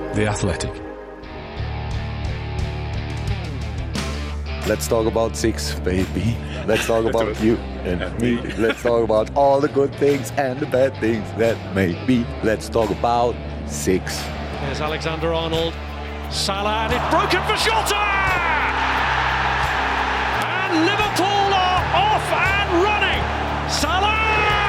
The Athletic. Let's talk about six, baby. Let's talk about you and me. Let's talk about all the good things and the bad things that may be. Let's talk about six. There's Alexander-Arnold. Salah, and it's broken for Jota! And Liverpool are off and running! Salah!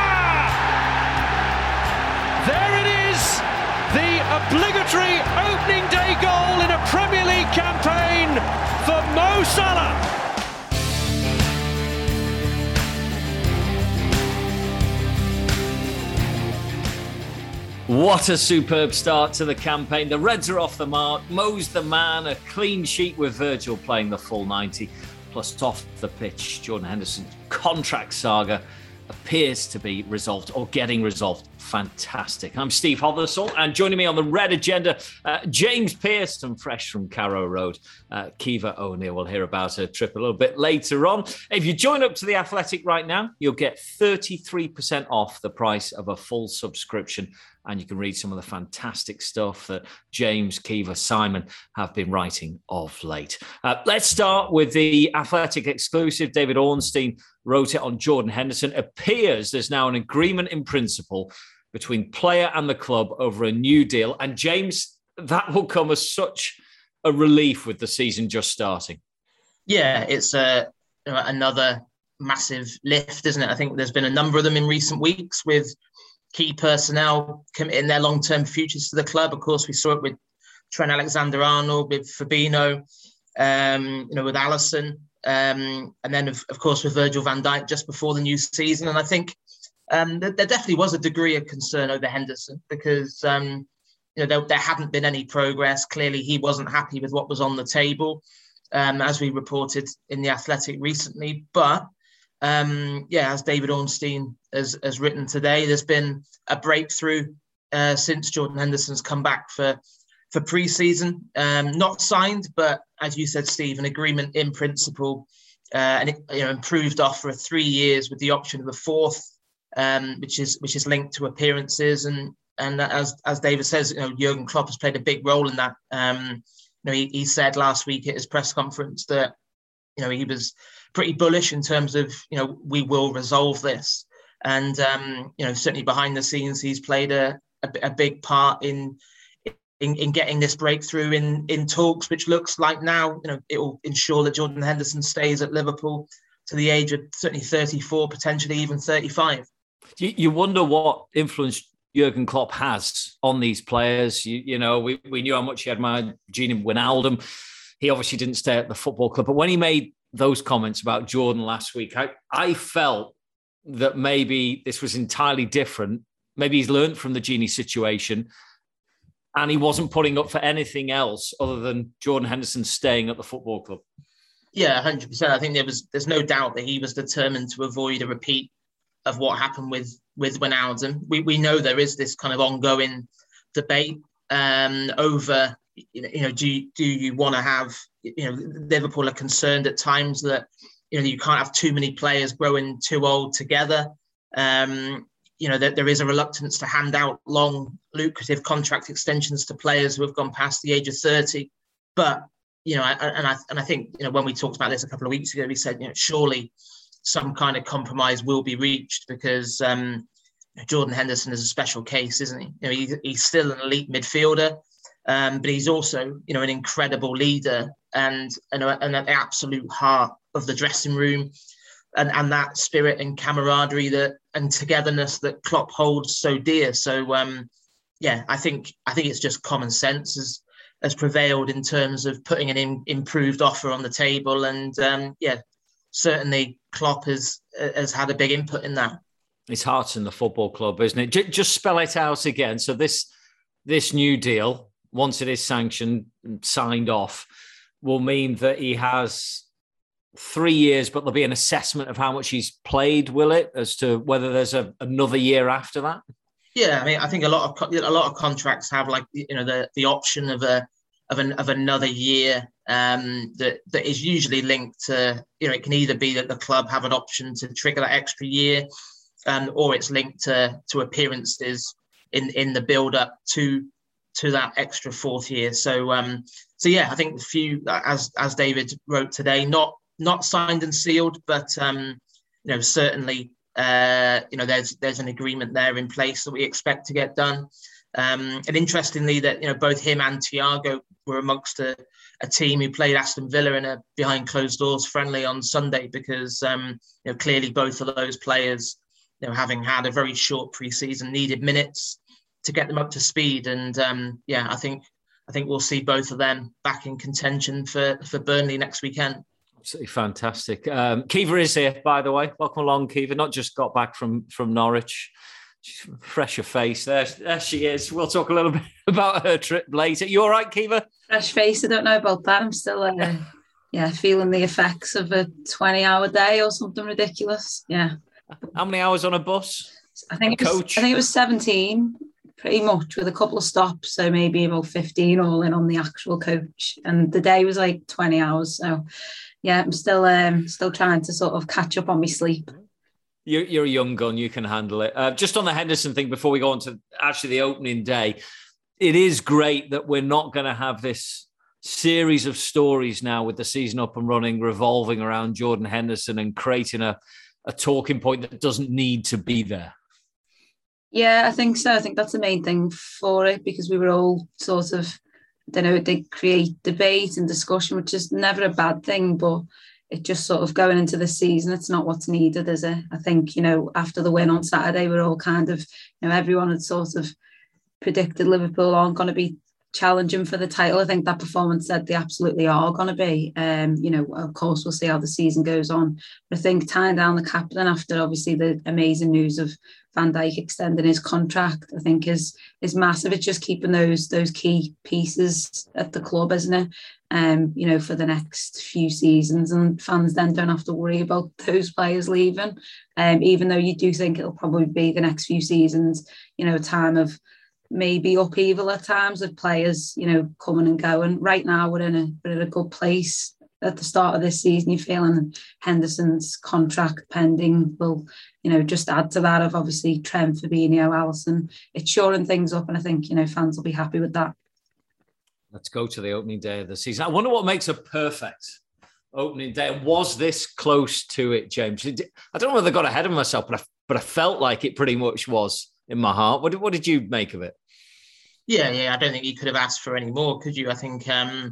There it is! The obligatory opening day goal in a Premier League campaign for Mo Salah. What a superb start to the campaign. The Reds are off the mark. Mo's the man. A clean sheet with Virgil playing the full 90. Plus off the pitch, Jordan Henderson's contract saga appears to be resolved or getting resolved. Fantastic. I'm Steve Hothersall, and joining me on the Red Agenda, James Pearson, fresh from Carrow Road. Kiva O'Neill, we'll hear about her trip a little bit later on. If you join up to The Athletic right now, you'll get 33% off the price of a full subscription, and you can read some of the fantastic stuff that James, Kiva, Simon have been writing of late. Let's start with the Athletic exclusive. David Ornstein wrote it on Jordan Henderson. Appears there's now an agreement in principle between player and the club over a new deal. And James, that will come as such a relief with the season just starting. Yeah, it's another massive lift, isn't it? I think there's been a number of them in recent weeks with key personnel committing their long-term futures to the club. Of course, we saw it with Trent Alexander-Arnold, with Fabinho, with Alisson, and then of course with Virgil van Dijk just before the new season. And I think there definitely was a degree of concern over Henderson because there hadn't been any progress. Clearly, he wasn't happy with what was on the table, as we reported in The Athletic recently. But as David Ornstein has written today, there's been a breakthrough since Jordan Henderson's come back for pre-season. Not signed, but as you said, Steve, an agreement in principle, and improved offer of 3 years with the option of a fourth, which is linked to appearances. And as David says, Jurgen Klopp has played a big role in that. He said last week at his press conference that he was pretty bullish in terms of we will resolve this, and certainly behind the scenes he's played a big part in getting this breakthrough in talks, which looks like now it will ensure that Jordan Henderson stays at Liverpool to the age of certainly 34, potentially even 35. You wonder what influence Jurgen Klopp has on these players. We knew how much he admired Gini Wijnaldum. He obviously didn't stay at the football club, but when he made those comments about Jordan last week, I felt that maybe this was entirely different. Maybe he's learned from the Gini situation and he wasn't putting up for anything else other than Jordan Henderson staying at the football club. Yeah, 100%. I think there's no doubt that he was determined to avoid a repeat of what happened with Wijnaldum. We know there is this kind of ongoing debate over, do you want to have, Liverpool are concerned at times that, you can't have too many players growing too old together. That there is a reluctance to hand out long, lucrative contract extensions to players who have gone past the age of 30. But, I think, when we talked about this a couple of weeks ago, we said, surely some kind of compromise will be reached because Jordan Henderson is a special case, isn't he? He's still an elite midfielder, but he's also, an incredible leader and an absolute heart of the dressing room, and that spirit and camaraderie and togetherness that Klopp holds so dear. So, I think it's just common sense has prevailed in terms of putting an improved offer on the table, and certainly Klopp has had a big input in that. His heart's in the football club, isn't it? Just spell it out again. So this new deal, once it is sanctioned and signed off, will mean that he has 3 years, but there'll be an assessment of how much he's played, will it, as to whether there's another year after that? Yeah, I mean, I think a lot of contracts have the option of another year that is usually linked to, it can either be that the club have an option to trigger that extra year, or it's linked to appearances in the build up to to that extra fourth year. So yeah, I think a few, as David wrote today, not signed and sealed, but certainly there's an agreement there in place that we expect to get done. And interestingly, that both him and Thiago were amongst a team who played Aston Villa in a behind closed doors friendly on Sunday, because clearly both of those players, having had a very short pre-season, needed minutes to get them up to speed. And I think we'll see both of them back in contention for Burnley next weekend. Absolutely fantastic. Kiva is here, by the way. Welcome along, Kiva. Not just got back from Norwich. She's fresher face. There she is. We'll talk a little bit about her trip later. You all right, Kiva? Fresh face. I don't know about that. I'm still feeling the effects of a 20-hour day or something ridiculous. Yeah. How many hours on a bus? I think it was 17, pretty much, with a couple of stops, so maybe about 15 all in on the actual coach. And the day was like 20 hours. So yeah, I'm still trying to sort of catch up on my sleep. You're a young gun. You can handle it. Just on the Henderson thing, before we go on to actually the opening day, it is great that we're not going to have this series of stories now with the season up and running, revolving around Jordan Henderson and creating a talking point that doesn't need to be there. Yeah, I think so. I think that's the main thing for it, because we were all sort of, they create debate and discussion, which is never a bad thing, but it just sort of going into the season, it's not what's needed, is it? I think, after the win on Saturday, we're all kind of, everyone had sort of predicted Liverpool aren't going to be challenging for the title. I think that performance said they absolutely are going to be. Of course, we'll see how the season goes on. But I think tying down the captain after obviously the amazing news of Van Dijk extending his contract, I think is massive. It's just keeping those key pieces at the club, isn't it? For the next few seasons, and fans then don't have to worry about those players leaving. Even though you do think it'll probably be the next few seasons, a time of maybe upheaval at times with players, coming and going. Right now, we're in a good place. At the start of this season, you're feeling Henderson's contract pending will, just add to that of obviously Trent, Fabinho, Alisson. It's shoring things up, and I think, fans will be happy with that. Let's go to the opening day of the season. I wonder what makes a perfect opening day. Was this close to it, James? I don't know whether I got ahead of myself, but I felt like it pretty much was in my heart. What did you make of it? Yeah. I don't think you could have asked for any more, could you? I think,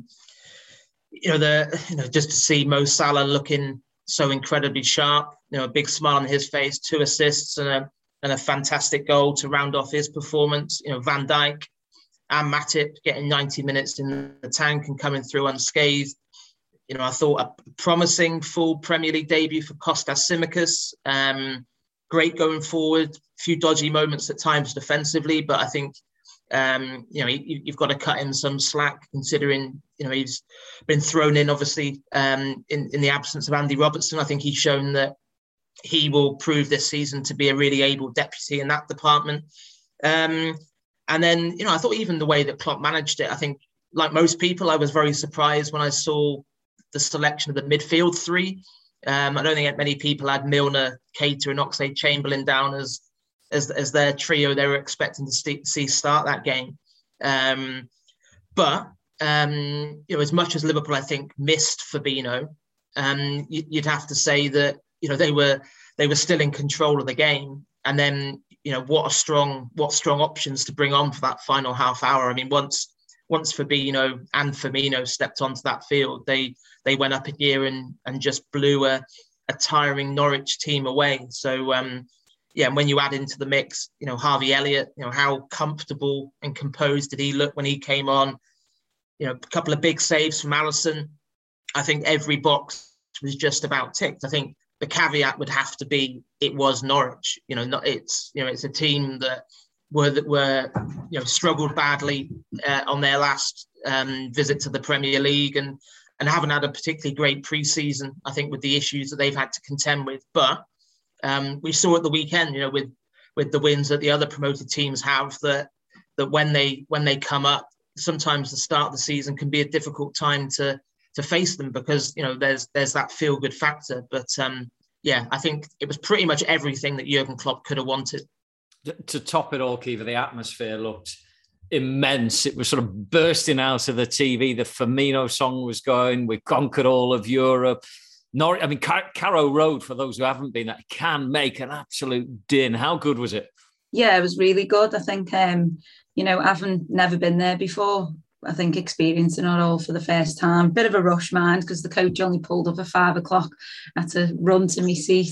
just to see Mo Salah looking so incredibly sharp, a big smile on his face, 2 assists and a fantastic goal to round off his performance. Van Dijk and Matip getting 90 minutes in the tank and coming through unscathed. I thought a promising full Premier League debut for Kostas Tsimikas. Great going forward, a few dodgy moments at times defensively, but I think, you've got to cut him some slack, considering, he's been thrown in, obviously, in the absence of Andy Robertson. I think he's shown that he will prove this season to be a really able deputy in that department. And then, I thought even the way that Klopp managed it, I think, like most people, I was very surprised when I saw the selection of the midfield 3. I don't think many people had Milner, Keita and Oxlade-Chamberlain down as their trio they were expecting to see start that game. But as much as Liverpool, I think, missed Fabinho, you'd have to say that, they were still in control of the game. And then, what strong options to bring on for that final half hour. I mean, once Fabinho and Firmino stepped onto that field, they went up a gear and just blew a tiring Norwich team away. So, and when you add into the mix, Harvey Elliott, how comfortable and composed did he look when he came on? A couple of big saves from Alisson. I think every box was just about ticked. I think the caveat would have to be it was Norwich. It's a team that were struggled badly on their last visit to the Premier League and haven't had a particularly great pre-season, I think, with the issues that they've had to contend with. But we saw at the weekend, with the wins that the other promoted teams have, that when they come up, sometimes the start of the season can be a difficult time to face them, because there's that feel-good factor. But I think it was pretty much everything that Jurgen Klopp could have wanted. To top it all, Kiva, the atmosphere looked immense. It was sort of bursting out of the TV. The Firmino song was going. We've conquered all of Europe. Carrow Road, for those who haven't been, that can make an absolute din. How good was it? Yeah, it was really good. I think, having never been there before, I think experiencing it all for the first time. Bit of a rush, mind, because the coach only pulled up at 5 o'clock. I had to run to my seat.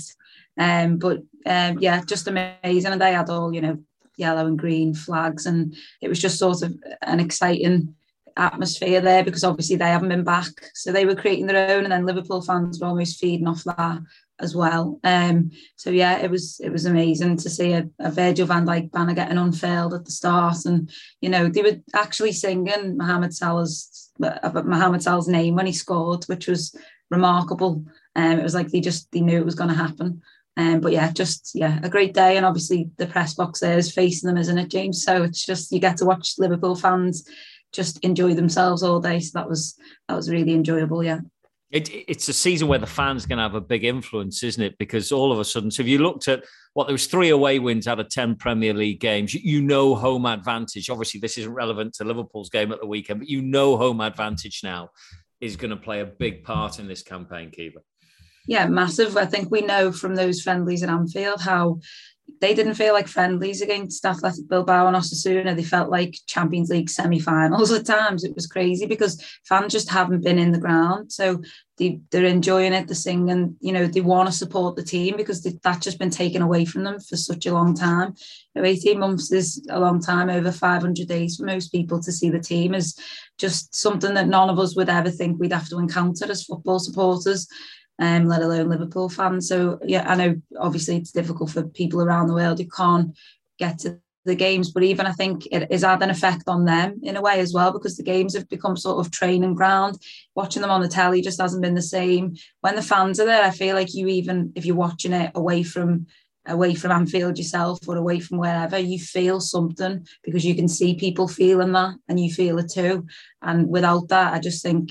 Just amazing. And they had all, yellow and green flags, and it was just sort of an exciting atmosphere there, because obviously they haven't been back, so they were creating their own, and then Liverpool fans were almost feeding off that as well. It was amazing to see a Virgil van Dijk banner getting unfurled at the start, and they were actually singing Mohamed Salah's name when he scored, which was remarkable. It was like they knew it was going to happen. A great day. And obviously the press box there is facing them, isn't it, James? So it's just, you get to watch Liverpool fans just enjoy themselves all day. So that was really enjoyable, yeah. It's a season where the fans going to have a big influence, isn't it? Because all of a sudden, so if you looked at there was 3 away wins out of 10 Premier League games, home advantage. Obviously, this isn't relevant to Liverpool's game at the weekend, but home advantage now is going to play a big part in this campaign, Kiva. Yeah, massive. I think we know from those friendlies at Anfield how they didn't feel like friendlies against Athletic Bilbao and Osasuna. They felt like Champions League semi-finals at times. It was crazy because fans just haven't been in the ground. So they're enjoying it, they're singing, they want to support the team because that's just been taken away from them for such a long time. 18 months is a long time, over 500 days for most people to see the team is just something that none of us would ever think we'd have to encounter as football supporters. Let alone Liverpool fans. So yeah, I know obviously it's difficult for people around the world who can't get to the games, but even I think it has had an effect on them in a way as well, because the games have become sort of training ground. Watching them on the telly just hasn't been the same. When the fans are there, I feel like if you're watching it away from Anfield yourself or away from wherever, you feel something because you can see people feeling that and you feel it too. And without that, I just think,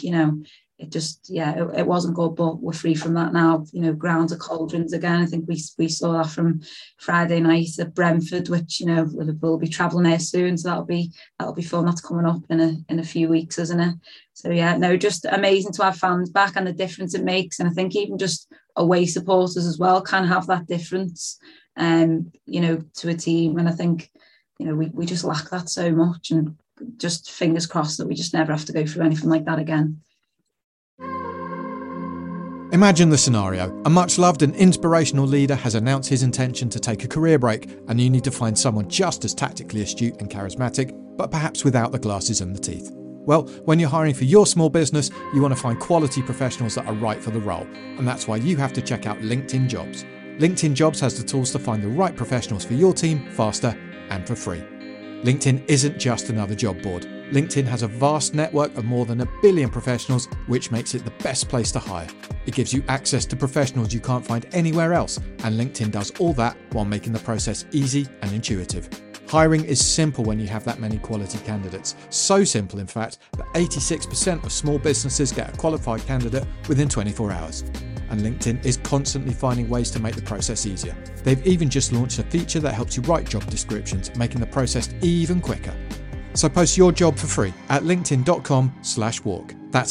it wasn't good, but we're free from that now. Grounds are cauldrons again. I think we saw that from Friday night at Brentford, which Liverpool will be travelling there soon, so that'll be fun. That's coming up in a few weeks, isn't it? So yeah, no, just amazing to have fans back and the difference it makes. And I think even just away supporters as well can have that difference, to a team. And I think we just lack that so much, and just fingers crossed that we just never have to go through anything like that again. Imagine the scenario. A much-loved and inspirational leader has announced his intention to take a career break, and you need to find someone just as tactically astute and charismatic, but perhaps without the glasses and the teeth. Well, when you're hiring for your small business, you want to find quality professionals that are right for the role, and that's why you have to check out LinkedIn Jobs. LinkedIn Jobs has the tools to find the right professionals for your team faster and for free. LinkedIn isn't just another job board. LinkedIn has a vast network of more than 1 billion professionals, which makes it the best place to hire. It gives you access to professionals you can't find anywhere else, and LinkedIn does all that while making the process easy and intuitive. Hiring is simple when you have that many quality candidates. So simple, in fact, that 86% of small businesses get a qualified candidate within 24 hours. And LinkedIn is constantly finding ways to make the process easier. They've even just launched a feature that helps you write job descriptions, making the process even quicker. So post your job for free at linkedin.com/walk. That's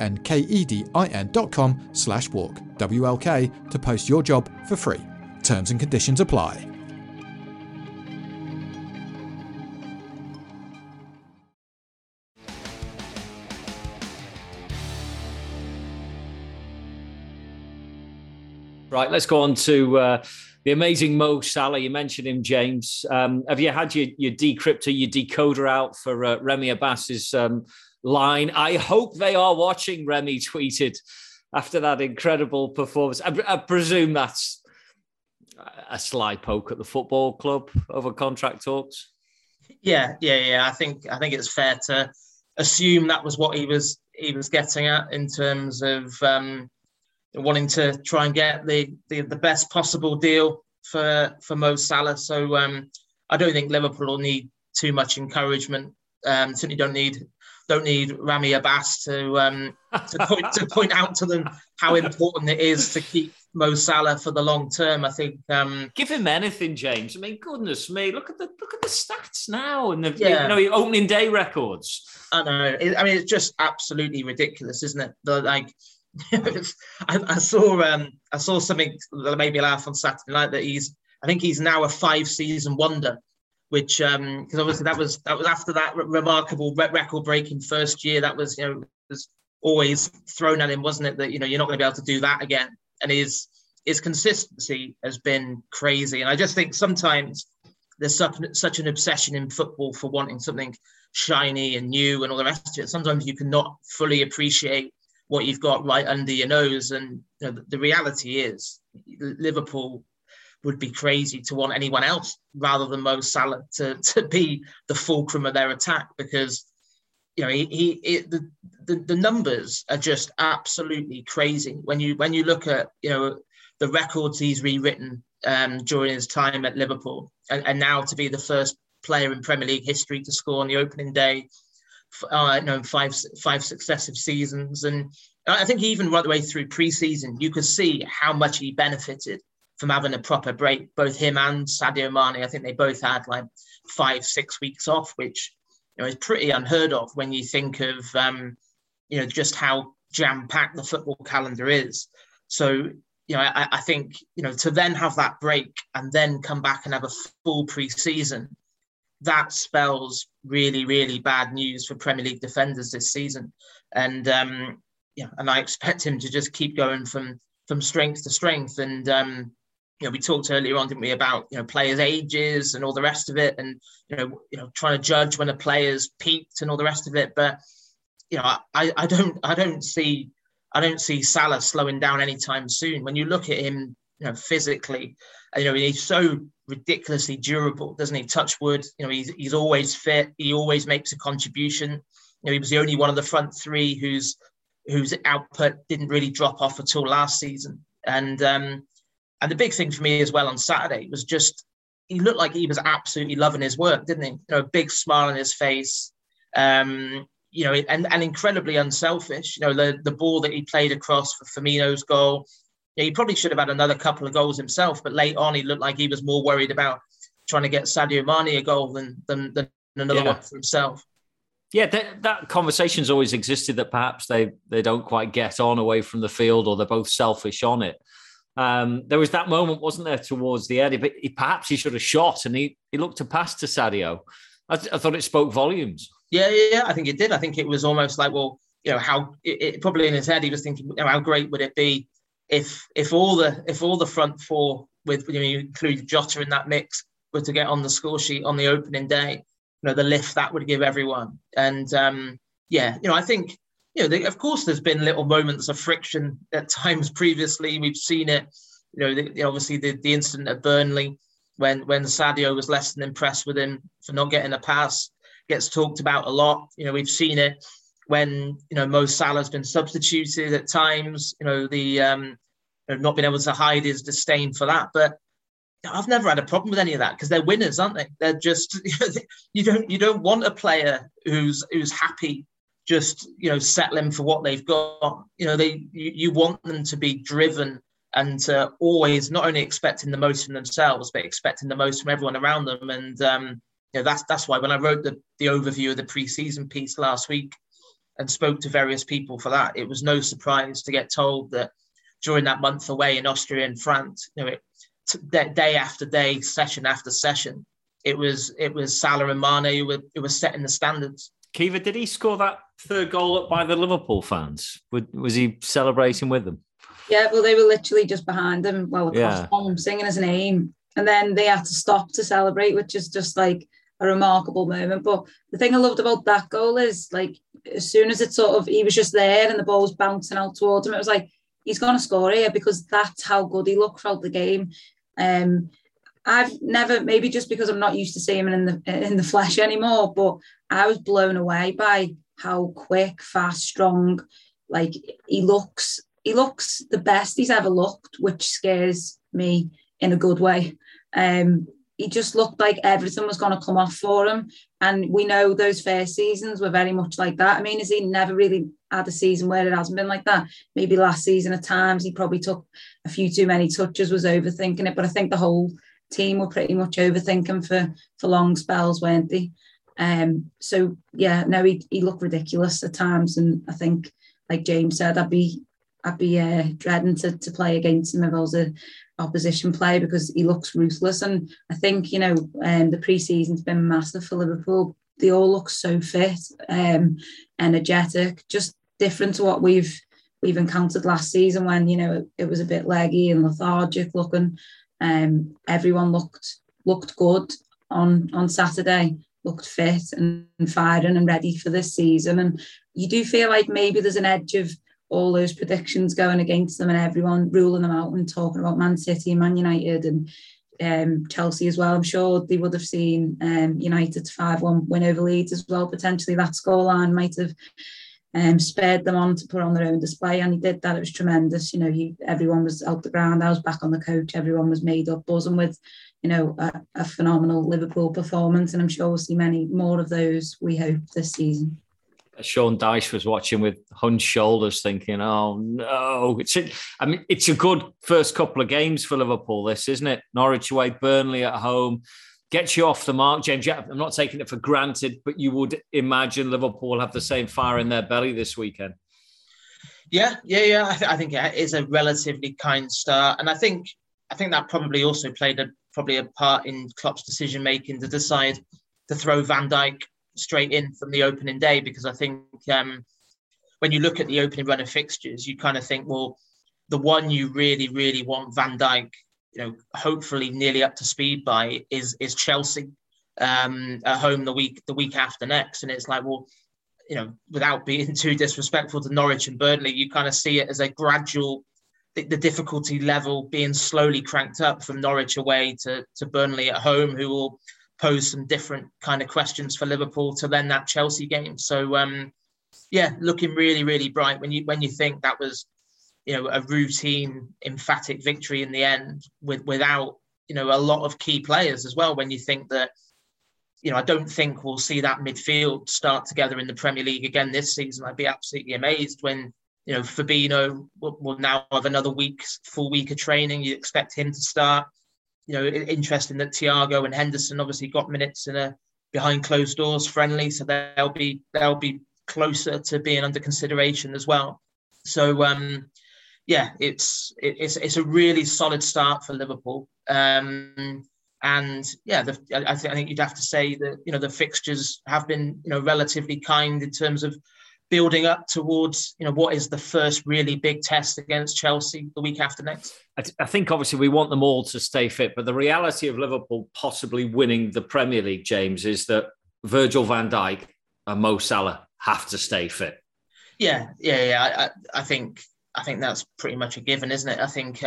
linkedin.com/walk, WLK, to post your job for free. Terms and conditions apply. Right, let's go on to the amazing Mo Salah. You mentioned him, James. Have you had your decryptor, your decoder out for Remy Abbas's line? I hope they are watching, Remy tweeted after that incredible performance. I presume that's a sly poke at the football club over contract talks. Yeah. I think it's fair to assume that was what he was getting at in terms of wanting to try and get the best possible deal for Mo Salah. So I don't think Liverpool will need too much encouragement. Certainly don't need Ramy Abbas to point out to them how important it is to keep Mo Salah for the long term. I think give him anything, James. I mean, goodness me, look at the stats now and the opening day records. I know. It's just absolutely ridiculous, isn't it? I saw something that made me laugh on Saturday night that I think he's now a 5-season wonder, which because obviously that was after that remarkable record breaking first year. That was was always thrown at him, wasn't it? That you're not going to be able to do that again. And his consistency has been crazy. And I just think sometimes there's such an obsession in football for wanting something shiny and new and all the rest of it. Sometimes you cannot fully appreciate what you've got right under your nose. And the reality is Liverpool would be crazy to want anyone else rather than Mo Salah to be the fulcrum of their attack, because the numbers are just absolutely crazy when you look at the records he's rewritten during his time at Liverpool, and now to be the first player in Premier League history to score on the opening day, five successive seasons. And I think even right the way through pre-season, you could see how much he benefited from having a proper break. Both him and Sadio Mane, I think they both had like 5-6 weeks off, which is pretty unheard of when you think of just how jam-packed the football calendar is. So I think to then have that break and then come back and have a full pre-season, that spells really, really bad news for Premier League defenders this season. And and I expect him to just keep going from strength to strength. And we talked earlier on, didn't we, about players' ages and all the rest of it, and trying to judge when a player's peaked and all the rest of it. But I don't see Salah slowing down anytime soon. When you look at him, physically, he's so ridiculously durable, doesn't he? Touch wood. He's always fit. He always makes a contribution. He was the only one of the front three whose output didn't really drop off at all last season. And the big thing for me as well on Saturday was just he looked like he was absolutely loving his work, didn't he? A big smile on his face. And incredibly unselfish. The ball that he played across for Firmino's goal, he probably should have had another couple of goals himself, but late on he looked like he was more worried about trying to get Sadio Mane a goal than another one for himself. Yeah, that conversation's always existed, that perhaps they don't quite get on away from the field, or they're both selfish on it. There was that moment, wasn't there, towards the end? But perhaps he should have shot, and he looked to pass to Sadio. I thought it spoke volumes. Yeah, I think it did. I think it was almost like, well, how it probably in his head he was thinking, how great would it be if all the front four, with you include Jota in that mix, were to get on the score sheet on the opening day. The lift that would give everyone. And I think of course there's been little moments of friction at times previously. We've seen it. Obviously the incident at Burnley when Sadio was less than impressed with him for not getting a pass gets talked about a lot. We've seen it when Mo Salah's been substituted at times. Not been able to hide his disdain for that, but I've never had a problem with any of that, because they're winners, aren't they? They're just you don't want a player who's happy just settling for what they've got. You want them to be driven and to always not only expecting the most from themselves, but expecting the most from everyone around them. And that's why when I wrote the overview of the pre-season piece last week and spoke to various people for that, it was no surprise to get told that during that month away in Austria and France, day after day, session after session, it was Salah and Mane who were setting the standards. Kiva, did he score that third goal up by the Liverpool fans? Was he celebrating with them? Yeah, well, they were literally just behind him, across home, singing his name, and then they had to stop to celebrate, which is just like a remarkable moment. But the thing I loved about that goal is, like, as soon as he was just there and the ball was bouncing out towards him, it was like, he's going to score here, because that's how good he looked throughout the game. I've never, maybe just because I'm not used to seeing him in the flesh anymore, but I was blown away by how quick, fast, strong, like he looks the best he's ever looked, which scares me in a good way. he just looked like everything was going to come off for him. And we know those first seasons were very much like that. I mean, has he never really had a season where it hasn't been like that? Maybe last season at times he probably took a few too many touches, was overthinking it. But I think the whole team were pretty much overthinking for long spells, weren't they? So yeah, no, he looked ridiculous at times, and I think, like James said, I'd be dreading to play against him if I was a opposition player, because he looks ruthless. And I think, you know, the pre-season's been massive for Liverpool. They all look so fit, energetic, just different to what we've encountered last season when, you know, it was a bit leggy and lethargic looking. Everyone looked good on Saturday, looked fit and firing and ready for this season. And you do feel like maybe there's an edge of all those predictions going against them and everyone ruling them out and talking about Man City and Man United and Chelsea as well. I'm sure they would have seen United's 5-1 win over Leeds as well. Potentially that scoreline might have spurred them on to put on their own display, and he did that. It was tremendous. You know, everyone was out the ground. I was back on the coach. Everyone was made up, buzzing with, you know, a phenomenal Liverpool performance, and I'm sure we'll see many more of those, we hope, this season. Sean Dyche was watching with hunched shoulders thinking, oh no. It's a good first couple of games for Liverpool, this, isn't it? Norwich away, Burnley at home. Gets you off the mark, James. I'm not taking it for granted, but you would imagine Liverpool will have the same fire in their belly this weekend. Yeah. I think it is a relatively kind start. And I think that probably also played a part in Klopp's decision-making to decide to throw Van Dijk straight in from the opening day, because I think when you look at the opening run of fixtures, you kind of think, well, the one you really, really want Van Dijk, you know, hopefully nearly up to speed by is Chelsea at home the week after next. And it's like, well, you know, without being too disrespectful to Norwich and Burnley, you kind of see it as a gradual, the difficulty level being slowly cranked up from Norwich away to Burnley at home, who will pose some different kind of questions for Liverpool, to then that Chelsea game. So looking really, really bright when you think that was, you know, a routine, emphatic victory in the end without, you know, a lot of key players as well. When you think that, you know, I don't think we'll see that midfield start together in the Premier League again this season. I'd be absolutely amazed when, you know, Fabinho will now have another full week of training. You expect him to start. You know, interesting that Thiago and Henderson obviously got minutes in a behind closed doors friendly, so they'll be closer to being under consideration as well. So it's a really solid start for Liverpool. I think you'd have to say that, you know, the fixtures have been, you know, relatively kind in terms of building up towards, you know, what is the first really big test against Chelsea the week after next. I think obviously we want them all to stay fit, but the reality of Liverpool possibly winning the Premier League, James, is that Virgil van Dijk and Mo Salah have to stay fit. Yeah. I think that's pretty much a given, isn't it? I think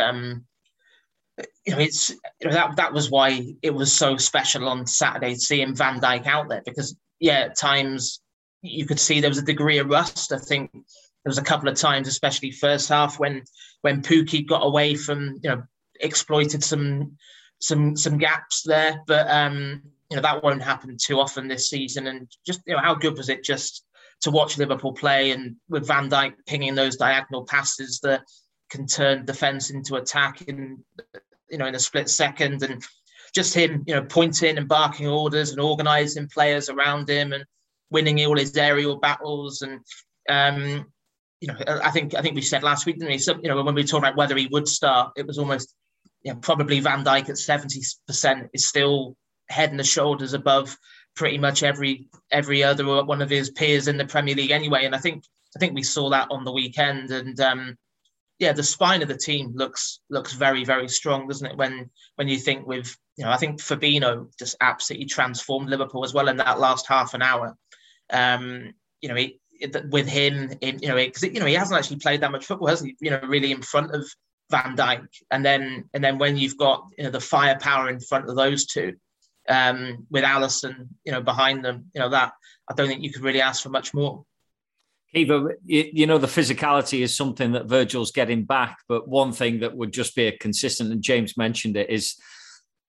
that was why it was so special on Saturday seeing Van Dijk out there, because at times you could see there was a degree of rust. I think there was a couple of times, especially first half, when Pukki got away from, you know, exploited some gaps there. But you know, that won't happen too often this season. And just, you know, how good was it just to watch Liverpool play, and with Van Dijk pinging those diagonal passes that can turn defence into attack in a split second, and just him, you know, pointing and barking orders and organising players around him and winning all his aerial battles. And you know, I think we said last week, didn't we? So, you know, when we were talking about whether he would start, it was almost, you know, probably Van Dijk at 70% is still head and shoulders above pretty much every other one of his peers in the Premier League anyway. And I think we saw that on the weekend. And the spine of the team looks very, very strong, doesn't it? When you think with, you know, I think Fabinho just absolutely transformed Liverpool as well in that last half an hour. You know, with him, you know, because, you know, he hasn't actually played that much football, has he? You know, really in front of Van Dijk, and then when you've got, you know, the firepower in front of those two, with Alisson, you know, behind them, you know, that I don't think you could really ask for much more. Kiva, you know, the physicality is something that Virgil's getting back, but one thing that would just be a consistent, and James mentioned it, is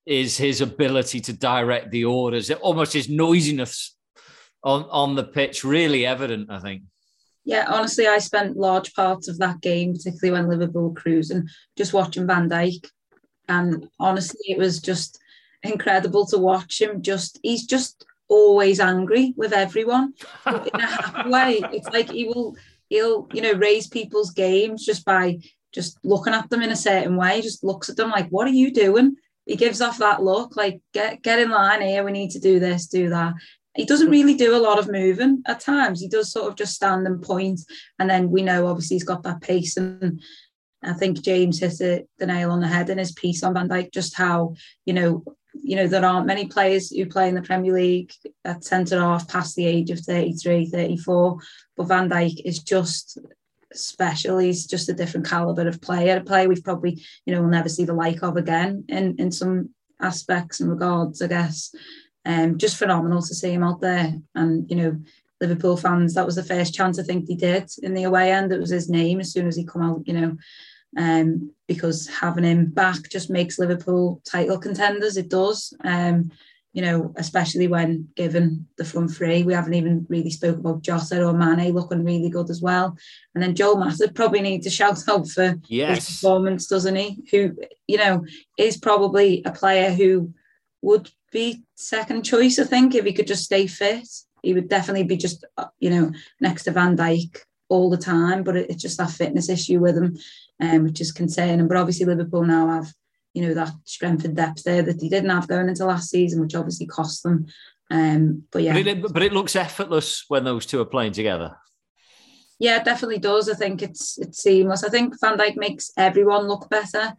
is his ability to direct the orders, almost his noisiness on the pitch, really evident, I think. Yeah, honestly, I spent large parts of that game, particularly when Liverpool were cruising, just watching Van Dijk. And honestly, it was just incredible to watch him. He's just always angry with everyone, but in a happy way. It's like he'll raise people's games just by just looking at them in a certain way. He just looks at them like, what are you doing? He gives off that look like, get in line here. We need to do this, do that. He doesn't really do a lot of moving at times. He does sort of just stand and point. And then we know, obviously, he's got that pace. And I think James hit the nail on the head in his piece on Van Dijk, just how, there aren't many players who play in the Premier League at centre-half past the age of 33, 34. But Van Dijk is just special. He's just a different calibre of player. A player we've probably, will never see the like of again in some aspects and regards, I guess. Just phenomenal to see him out there. And, Liverpool fans, that was the first chance I think they did in the away end. It was his name as soon as he come out, because having him back just makes Liverpool title contenders. It does, especially when given the front three. We haven't even really spoke about Jota or Mane looking really good as well. And then Joel Matip probably needs a shout out for his performance, doesn't he? Who, is probably a player who would be second choice, I think, if he could just stay fit. He would definitely be just, next to Van Dijk all the time. But it's just that fitness issue with him, which is concerning. But obviously Liverpool now have, that strength and depth there that they didn't have going into last season, which obviously cost them. But it looks effortless when those two are playing together. Yeah, it definitely does. I think it's seamless. I think Van Dijk makes everyone look better.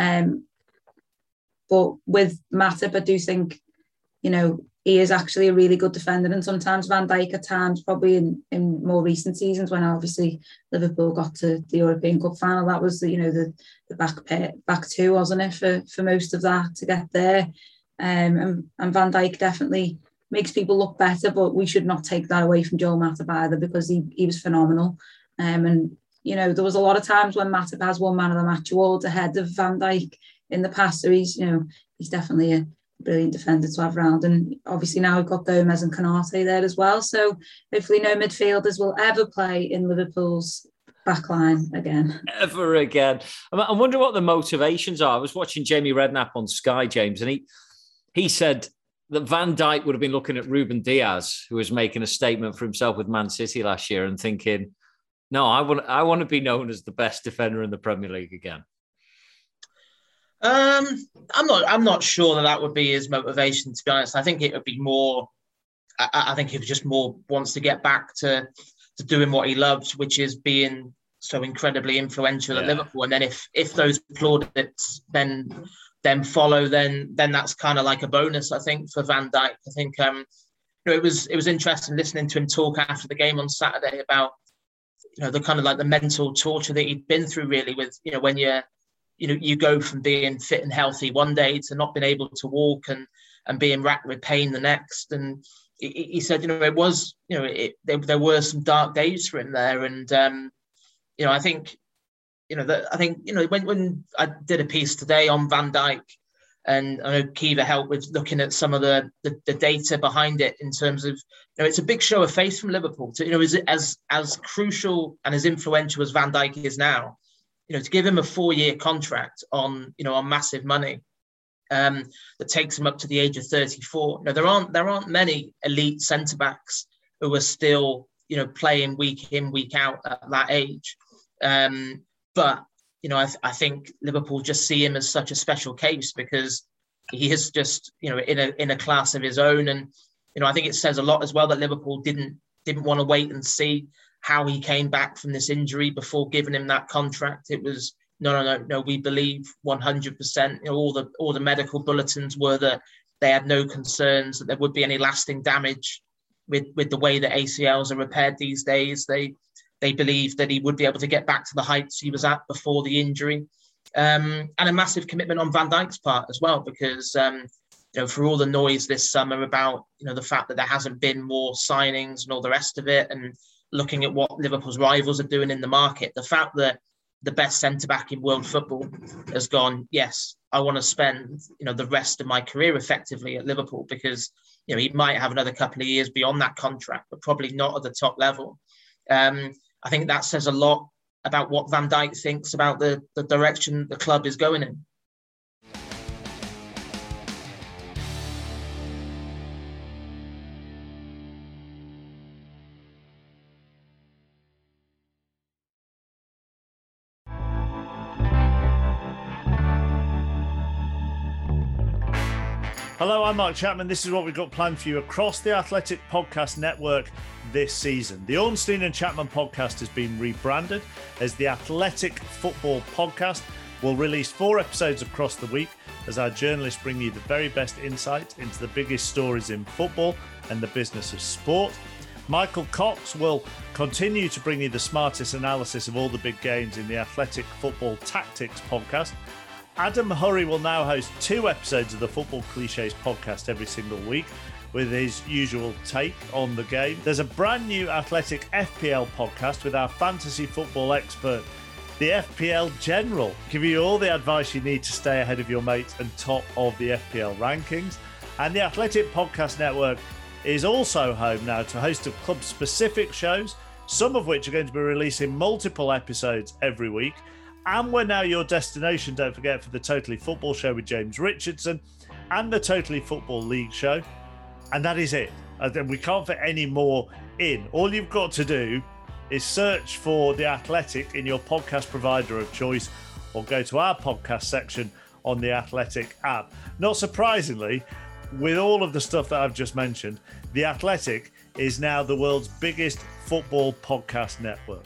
But with Matip, I do think, he is actually a really good defender. And sometimes Van Dijk at times, probably in more recent seasons, when obviously Liverpool got to the European Cup final, that was the back two, wasn't it, for most of that to get there. And Van Dijk definitely makes people look better, but we should not take that away from Joel Matip either, because he was phenomenal. And there was a lot of times when Matip has won man of the match awards ahead of Van Dijk in the past. So he's definitely a brilliant defender to have around. And obviously now we've got Gomez and Konate there as well. So hopefully no midfielders will ever play in Liverpool's backline again. Ever again. I'm wondering what the motivations are. I was watching Jamie Redknapp on Sky, James, and he said that Van Dijk would have been looking at Ruben Diaz, who was making a statement for himself with Man City last year, and thinking, no, I want to be known as the best defender in the Premier League again. I'm not sure that would be his motivation, to be honest. I think it would be more. I think he just more wants to get back to doing what he loves, which is being so incredibly influential at Liverpool. And then if those plaudits then follow, then that's kind of like a bonus, I think, for Van Dijk. I think it was interesting listening to him talk after the game on Saturday about the kind of like the mental torture that he'd been through, really, with when you go from being fit and healthy one day to not being able to walk and being racked with pain the next. And he said, it was, there were some dark days for him there. And, I think, when I did a piece today on Van Dijk, and I know Kiva helped with looking at some of the data behind it in terms of, it's a big show of faith from Liverpool to, as crucial and as influential as Van Dijk is now, to give him a 4-year contract on massive money that takes him up to the age of 34. There aren't many elite centre backs who are still playing week in, week out at that age. But I think Liverpool just see him as such a special case, because he is just in a class of his own. And I think it says a lot as well that Liverpool didn't want to wait and see how he came back from this injury before giving him that contract. It was no, we believe 100%. All the medical bulletins were that they had no concerns that there would be any lasting damage with the way that ACLs are repaired these days. They believed that he would be able to get back to the heights he was at before the injury. And a massive commitment on Van Dijk's part as well, because for all the noise this summer about the fact that there hasn't been more signings and all the rest of it, and looking at what Liverpool's rivals are doing in the market, the fact that the best centre-back in world football, has gone, yes, I want to spend, the rest of my career effectively at Liverpool, because, he might have another couple of years beyond that contract, but probably not at the top level. I think that says a lot about what Van Dijk thinks about the direction the club is going in. Hello, I'm Mark Chapman. This is what we've got planned for you across the Athletic Podcast Network this season. The Ornstein and Chapman podcast has been rebranded as the Athletic Football Podcast. We'll release 4 episodes across the week as our journalists bring you the very best insight into the biggest stories in football and the business of sport. Michael Cox will continue to bring you the smartest analysis of all the big games in the Athletic Football Tactics podcast. Adam Hurrey will now host 2 episodes of the Football Clichés podcast every single week with his usual take on the game. There's a brand new Athletic FPL podcast with our fantasy football expert, the FPL General, giving you all the advice you need to stay ahead of your mates and top of the FPL rankings. And the Athletic Podcast Network is also home now to a host of club-specific shows, some of which are going to be releasing multiple episodes every week. And we're now your destination, don't forget, for the Totally Football Show with James Richardson and the Totally Football League Show. And that is it. We can't fit any more in. All you've got to do is search for The Athletic in your podcast provider of choice, or go to our podcast section on the Athletic app. Not surprisingly, with all of the stuff that I've just mentioned, The Athletic is now the world's biggest football podcast network.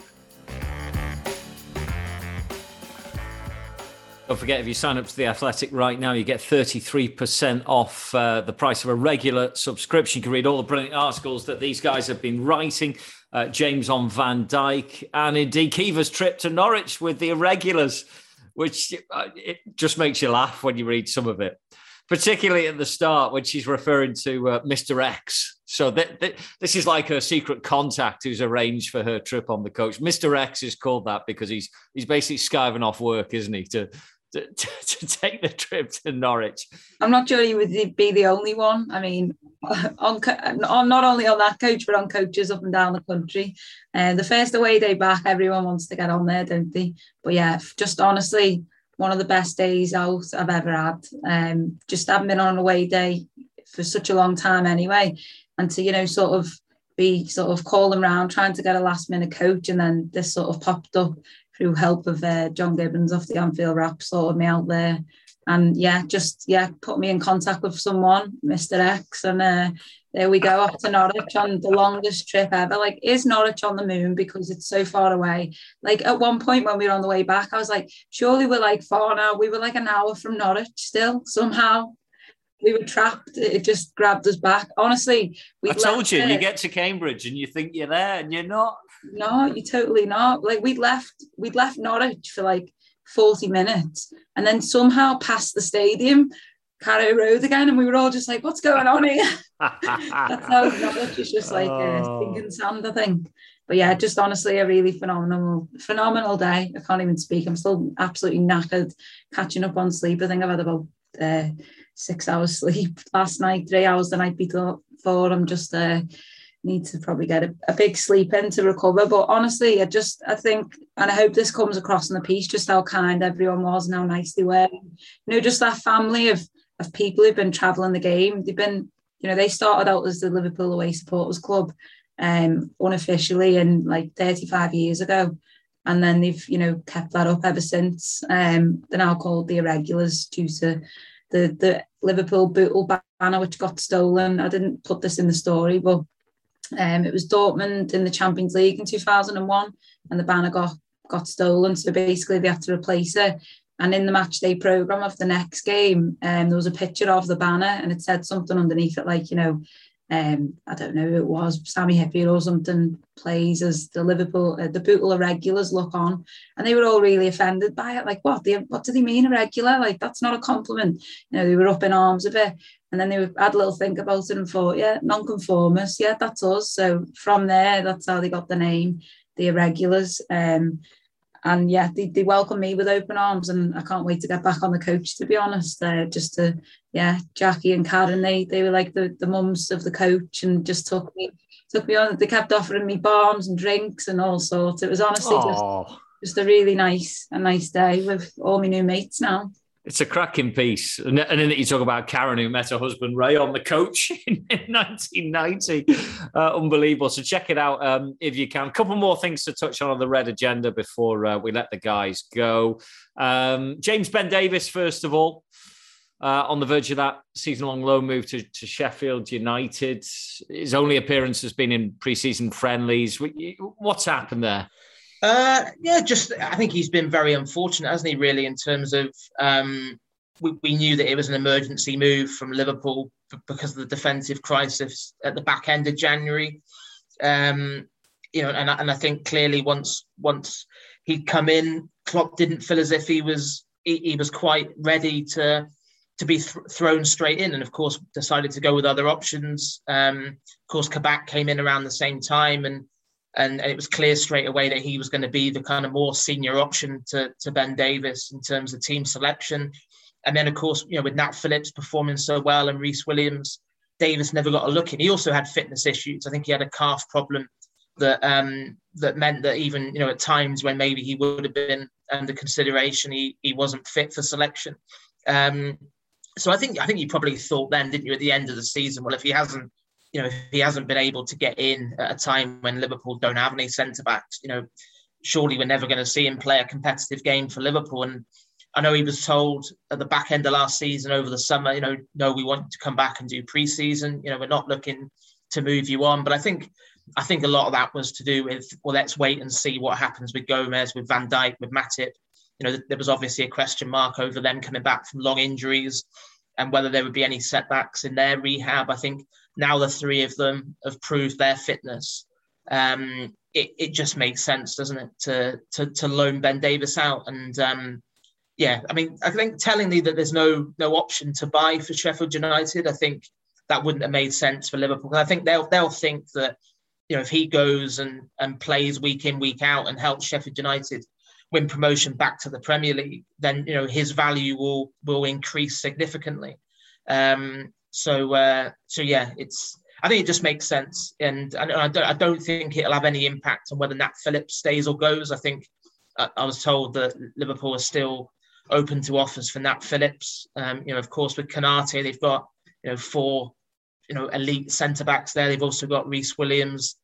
Don't forget, if you sign up to The Athletic right now, you get 33% off the price of a regular subscription. You can read all the brilliant articles that these guys have been writing. James on Van Dijk, and indeed Kiva's trip to Norwich with the irregulars, which it just makes you laugh when you read some of it, particularly at the start when she's referring to Mr. X. So this is like her secret contact who's arranged for her trip on the coach. Mr. X is called that because he's basically skiving off work, isn't he, to take the trip to Norwich. I'm not sure he would be the only one. I mean, on not only on that coach, but on coaches up and down the country. The first away day back, everyone wants to get on there, don't they? But yeah, just honestly, one of the best days out I've ever had. Just haven't been on an away day for such a long time anyway. And to, sort of be sort of calling around, trying to get a last minute coach. And then this sort of popped up through help of John Gibbons off the Anfield Wrap, sorted me out there. And put me in contact with someone, Mr. X. And there we go, off to Norwich on the longest trip ever. Like, is Norwich on the moon because it's so far away? Like, at one point when we were on the way back, I was like, surely we're like far now. We were like an hour from Norwich still, somehow. We were trapped. It just grabbed us back. Honestly, I told you, you get to Cambridge and you think you're there and you're not. No, you're totally not. Like, we'd left Norwich for like 40 minutes and then somehow past the stadium, Carrow Road again, and we were all just like, what's going on here? That's how Norwich is just like stinking sand, I think. But yeah, just honestly a really phenomenal day. I can't even speak. I'm still absolutely knackered, catching up on sleep. I think I've had about 6 hours sleep last night, 3 hours the night before. I'm just need to probably get a big sleep in to recover. But honestly, I think, and I hope this comes across in the piece, just how kind everyone was and how nice they were. Just that family of people who've been travelling the game. They've been, they started out as the Liverpool Away Supporters Club unofficially in like 35 years ago. And then they've, kept that up ever since. They're now called the Irregulars due to the Liverpool Bootle banner, which got stolen. I didn't put this in the story, but it was Dortmund in the Champions League in 2001, and the banner got stolen. So basically they had to replace it. And in the match day programme of the next game, there was a picture of the banner and it said something underneath it like, I don't know who it was, Sammy Hippier or something, plays as the Liverpool, the Bootle Irregulars look on. And they were all really offended by it. Like, what do they mean irregular? Like, that's not a compliment. They were up in arms of it. And then they had a little think about it and thought, yeah, nonconformists, yeah, that's us. So from there, that's how they got the name, the Irregulars. And yeah, they welcome me with open arms, and I can't wait to get back on the coach, to be honest. Jackie and Karen, they were like the mums of the coach, and just took me on. They kept offering me balms and drinks and all sorts. It was honestly just a really nice day with all my new mates now. It's a cracking piece. And then you talk about Karen, who met her husband Ray on the coach in 1990. Unbelievable. So check it out if you can. A couple more things to touch on the Red agenda before we let the guys go. James Ben Davies, first of all, on the verge of that season-long loan move to Sheffield United. His only appearance has been in pre-season friendlies. What's happened there? I think he's been very unfortunate, hasn't he, really, in terms of we knew that it was an emergency move from Liverpool because of the defensive crisis at the back end of January. And I think clearly once he'd come in, Klopp didn't feel as if he was quite ready to be thrown straight in, and of course decided to go with other options. Of course, Kabak came in around the same time, and it was clear straight away that he was going to be the kind of more senior option to Ben Davies in terms of team selection. And then, of course, with Nat Phillips performing so well and Reece Williams, Davies never got a look in. He also had fitness issues. I think he had a calf problem that meant that even, at times when maybe he would have been under consideration, he wasn't fit for selection. So I think you probably thought then, didn't you, at the end of the season, well, if he hasn't been able to get in at a time when Liverpool don't have any centre-backs, surely we're never going to see him play a competitive game for Liverpool. And I know he was told at the back end of last season over the summer, no, we want you to come back and do pre-season. We're not looking to move you on. But I think a lot of that was to do with, well, let's wait and see what happens with Gomez, with Van Dijk, with Matip. There was obviously a question mark over them coming back from long injuries and whether there would be any setbacks in their rehab. I think now the three of them have proved their fitness. It just makes sense, doesn't it, to loan Ben Davies out? And I think tellingly that there's no option to buy for Sheffield United, I think that wouldn't have made sense for Liverpool. I think they'll think that if he goes and plays week in, week out and helps Sheffield United win promotion back to the Premier League, then his value will increase significantly. I think it just makes sense, and I don't think it'll have any impact on whether Nat Phillips stays or goes. I think I was told that Liverpool are still open to offers for Nat Phillips. Of course, with Konate, they've got 4 elite centre backs there. They've also got Reece Williams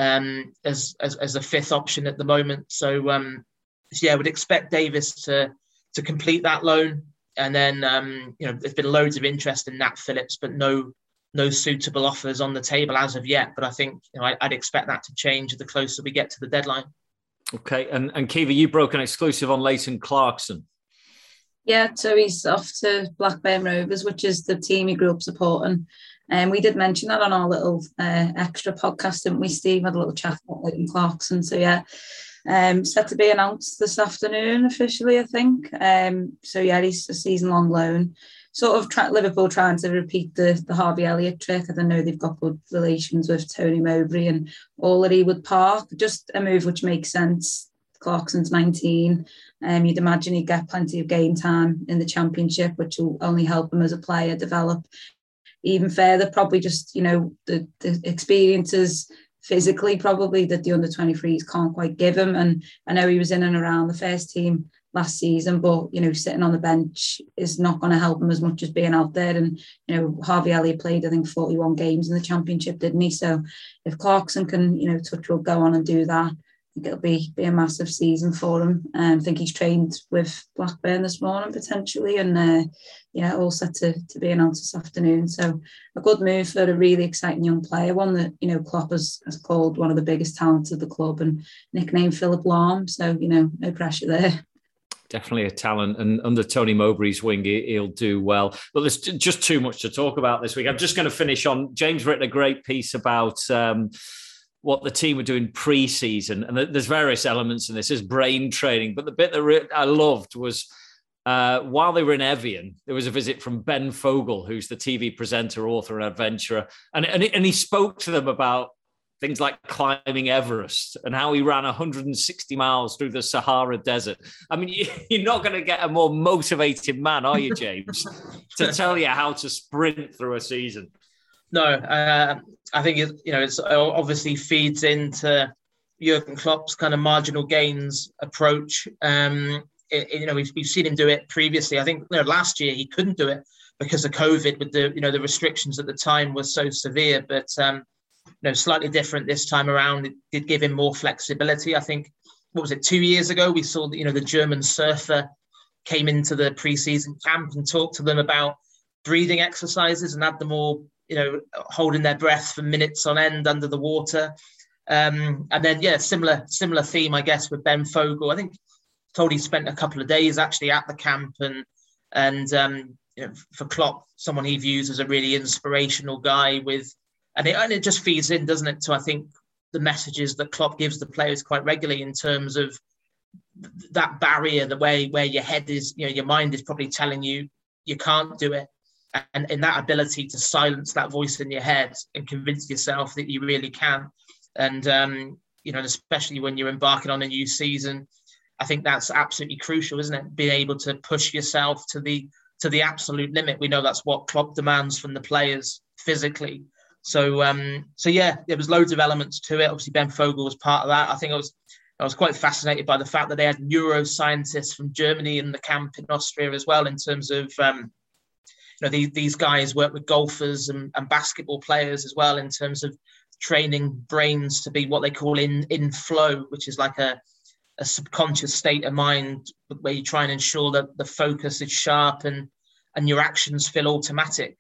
as a fifth option at the moment. So I would expect Davies to complete that loan. And then, there's been loads of interest in Nat Phillips, but no suitable offers on the table as of yet. But I think I'd expect that to change the closer we get to the deadline. Okay. And Kiva, you broke an exclusive on Leighton Clarkson. Yeah, so he's off to Blackburn Rovers, which is the team he grew up supporting. And we did mention that on our little extra podcast, didn't we, Steve? Had a little chat about Leighton Clarkson. So, yeah. Set to be announced this afternoon officially, I think. He's a season-long loan. Sort of Liverpool trying to repeat the Harvey Elliott trick. I don't know, they've got good relations with Tony Mowbray and all at Ewood Park. Just a move which makes sense. Clarkson's 19. You'd imagine he'd get plenty of game time in the Championship, which will only help him as a player develop even further. Probably just, the experiences physically probably that the under-23s can't quite give him. And I know he was in and around the first team last season, but, sitting on the bench is not going to help him as much as being out there. And, Harvey Elliott played, I think, 41 games in the Championship, didn't he? So if Clarkson can, touch wood, go on and do that, I think it'll be a massive season for him. I think he's trained with Blackburn this morning potentially, and all set to be announced this afternoon. So a good move for a really exciting young player, one that Klopp has called one of the biggest talents of the club and nicknamed Philip Lahm. So no pressure there. Definitely a talent, and under Tony Mowbray's wing, he'll do well. But there's just too much to talk about this week. I'm just going to finish on. James written a great piece about what the team were doing pre-season, and there's various elements in this. There's brain training, but the bit that I loved was while they were in Evian, there was a visit from Ben Fogle, who's the TV presenter, author, and adventurer, and he spoke to them about things like climbing Everest and how he ran 160 miles through the Sahara Desert. I mean, you're not going to get a more motivated man, are you, James, to tell you how to sprint through a season? No, I think it's obviously feeds into Jurgen Klopp's kind of marginal gains approach. We've seen him do it previously. I think last year he couldn't do it because of COVID, with the restrictions at the time were so severe. But slightly different this time around. It did give him more flexibility. I think, 2 years ago we saw the German surfer came into the pre-season camp and talked to them about breathing exercises and had them all holding their breath for minutes on end under the water. And then similar theme, I guess, with Ben Fogle. I think told he spent a couple of days actually at the camp, and for Klopp, someone he views as a really inspirational guy and it just feeds in, doesn't it, to I think the messages that Klopp gives the players quite regularly in terms of that barrier, the way where your head is, your mind is probably telling you can't do it, and in that ability to silence that voice in your head and convince yourself that you really can. And especially when you're embarking on a new season, I think that's absolutely crucial, isn't it? Being able to push yourself to the absolute limit. We know that's what Klopp demands from the players physically. So there was loads of elements to it. Obviously, Ben Fogle was part of that. I think I was quite fascinated by the fact that they had neuroscientists from Germany in the camp in Austria as well, in terms of these guys work with golfers and basketball players as well, in terms of training brains to be what they call in flow, which is like a subconscious state of mind where you try and ensure that the focus is sharp and your actions feel automatic.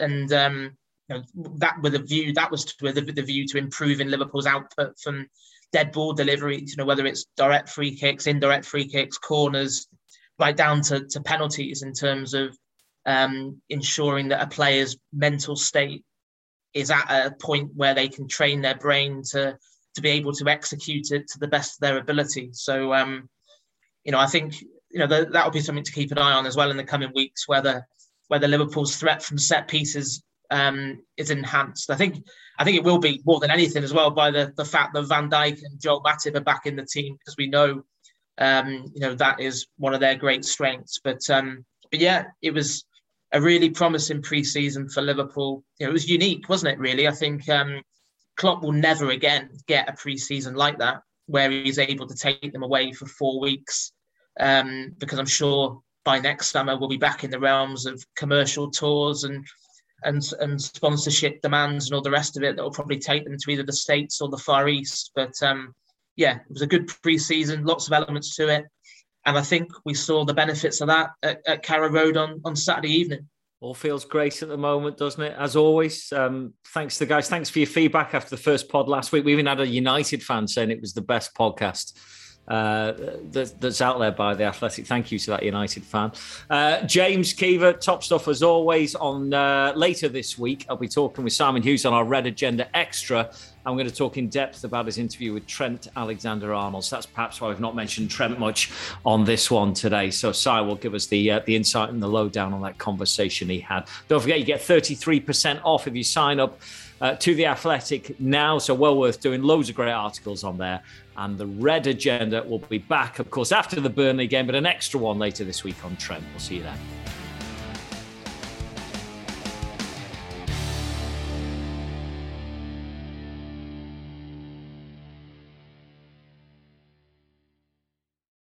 That with a view, that was with the view to improving Liverpool's output from dead ball delivery, whether it's direct free kicks, indirect free kicks, corners, right down to penalties, in terms of ensuring that a player's mental state is at a point where they can train their brain to be able to execute it to the best of their ability. So, I think, that'll be something to keep an eye on as well in the coming weeks, whether Liverpool's threat from set pieces is enhanced. I think it will be more than anything as well by the fact that Van Dijk and Joel Matip are back in the team, because we know, that is one of their great strengths. But it was a really promising pre-season for Liverpool. It was unique, wasn't it, really? I think Klopp will never again get a pre-season like that, where he's able to take them away for 4 weeks, because I'm sure by next summer we'll be back in the realms of commercial tours and sponsorship demands and all the rest of it that will probably take them to either the States or the Far East. But it was a good pre-season, lots of elements to it. And I think we saw the benefits of that at Carrow Road on Saturday evening. All feels great at the moment, doesn't it? As always, thanks to the guys. Thanks for your feedback after the first pod last week. We even had a United fan saying it was the best podcast that's out there by The Athletic. Thank you to that United fan. James Keever, top stuff as always. On later this week, I'll be talking with Simon Hughes on our Red Agenda Extra. I'm going to talk in depth about his interview with Trent Alexander-Arnold. So that's perhaps why we've not mentioned Trent much on this one today. So Si will give us the insight and the lowdown on that conversation he had. Don't forget, you get 33% off if you sign up to The Athletic now. So well worth doing. Loads of great articles on there. And the Red Agenda will be back, of course, after the Burnley game, but an extra one later this week on Trent. We'll see you then.